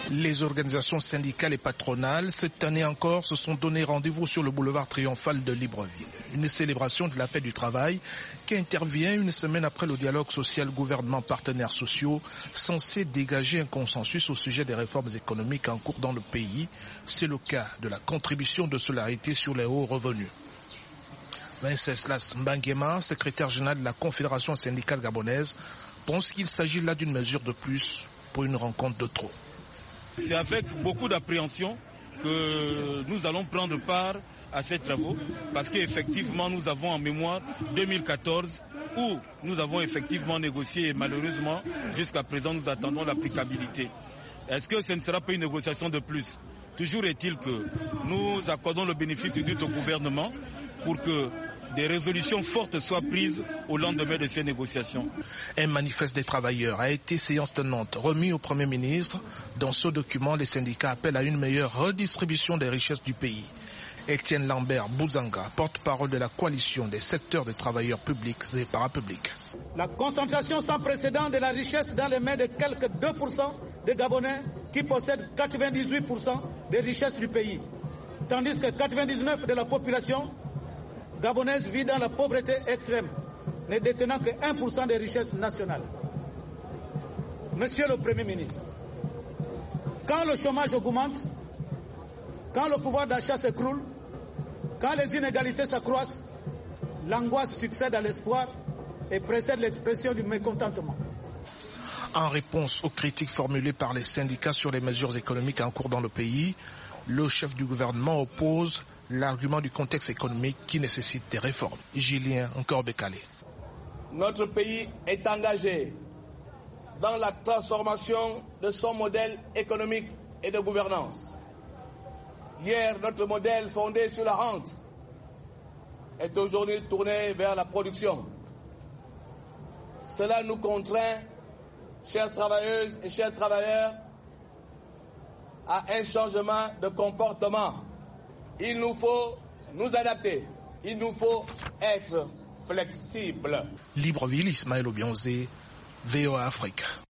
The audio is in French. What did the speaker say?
Les organisations syndicales et patronales, cette année encore, se sont donné rendez-vous sur le boulevard triomphal de Libreville. Une célébration de la fête du travail qui intervient une semaine après le dialogue social gouvernement-partenaires sociaux censé dégager un consensus au sujet des réformes économiques en cours dans le pays. C'est le cas de la contribution de solidarité sur les hauts revenus. Venceslas Mbangema, secrétaire général de la Confédération syndicale gabonaise, pense qu'il s'agit là d'une mesure de plus pour une rencontre de trop. C'est avec beaucoup d'appréhension que nous allons prendre part à ces travaux parce qu'effectivement nous avons en mémoire 2014 où nous avons effectivement négocié et malheureusement jusqu'à présent nous attendons l'applicabilité. Est-ce que ce ne sera pas une négociation de plus? Toujours est-il que nous accordons le bénéfice du doute au gouvernement pour que des résolutions fortes soient prises au lendemain de ces négociations. Un manifeste des travailleurs a été séance tenante remis au Premier ministre. Dans ce document, les syndicats appellent à une meilleure redistribution des richesses du pays. Étienne Lambert Bouzanga, porte-parole de la coalition des secteurs des travailleurs publics et parapublics. La concentration sans précédent de la richesse dans les mains de quelques 2% des Gabonais qui possèdent 98% des richesses du pays, tandis que 99% de la population gabonaise vit dans la pauvreté extrême, ne détenant que 1% des richesses nationales. Monsieur le Premier ministre, quand le chômage augmente, quand le pouvoir d'achat s'écroule, quand les inégalités s'accroissent, l'angoisse succède à l'espoir et précède l'expression du mécontentement. En réponse aux critiques formulées par les syndicats sur les mesures économiques en cours dans le pays, le chef du gouvernement oppose l'argument du contexte économique qui nécessite des réformes. Julien Nkorbekale. Notre pays est engagé dans la transformation de son modèle économique et de gouvernance. Hier, notre modèle fondé sur la rente est aujourd'hui tourné vers la production. Cela nous contraint, chères travailleuses et chers travailleurs, à un changement de comportement. Il nous faut nous adapter, il nous faut être flexibles. Libreville, Ismaël Obianzé, VOA Afrique.